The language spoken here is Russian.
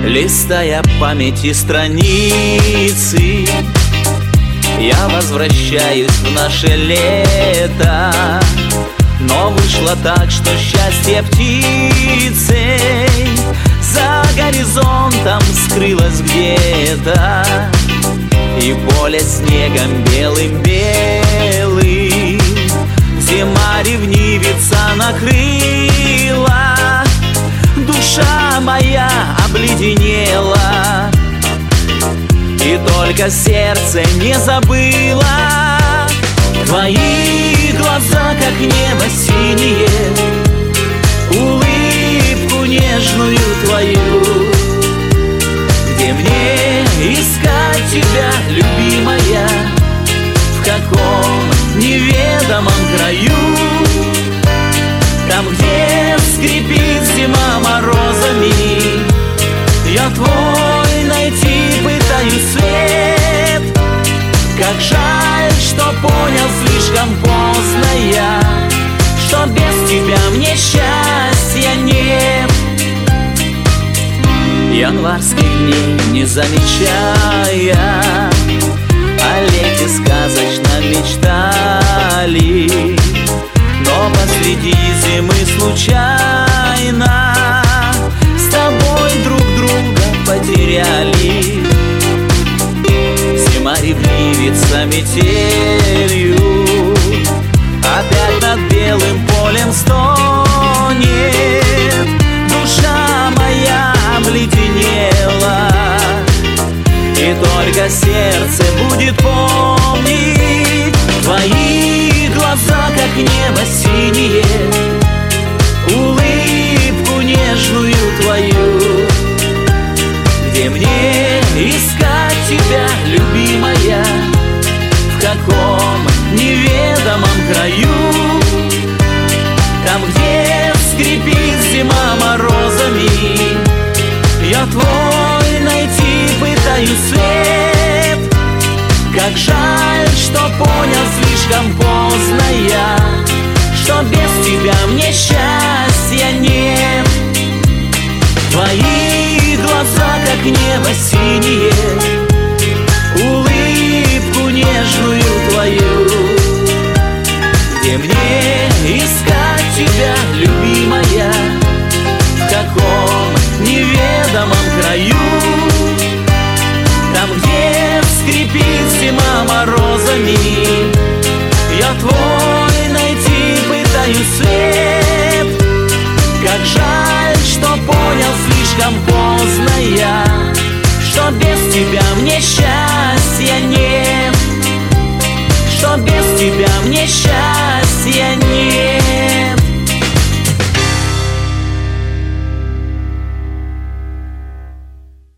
Листая памяти страницы, я возвращаюсь в наше лето. Но вышло так, что счастье птицей за горизонтом скрылось где-то, и поле снегом белым-белым зима ревнивица накрыла. Душа моя обледенела, и только сердце не забыло твои глаза, как небо синее, улыбку нежную твою. Где мне искать тебя, любимая? В каком неведомом краю? Там, где скрипит зима морозами, я твой найти пытаюсь след. Как жаль, что понял слишком поздно я, что без тебя мне счастья нет. Январских дней не замечая, о лете сказочно мечтали, но посреди зимы случайно с тобой друг друга потеряли. Зима ревнивица метелью опять над белым полем стонет. Душа моя обледенела, и только сердце будет помнить твои глаза, как небо синее, улыбку нежную твою. Где мне искать тебя, любимая? В каком неведомом краю? Там, где скрипит зима морозами, я твой найти пытаюсь след. Как жаль, что понял слишком поздно я, что без тебя мне счастья нет. Твои глаза, как небо синее, улыбку нежную твою. Где мне искать тебя, любимая? В каком неведомом краю? Там, где скрипит зима морозами, я твой найти пытаюсь след. Как жаль, что понял слишком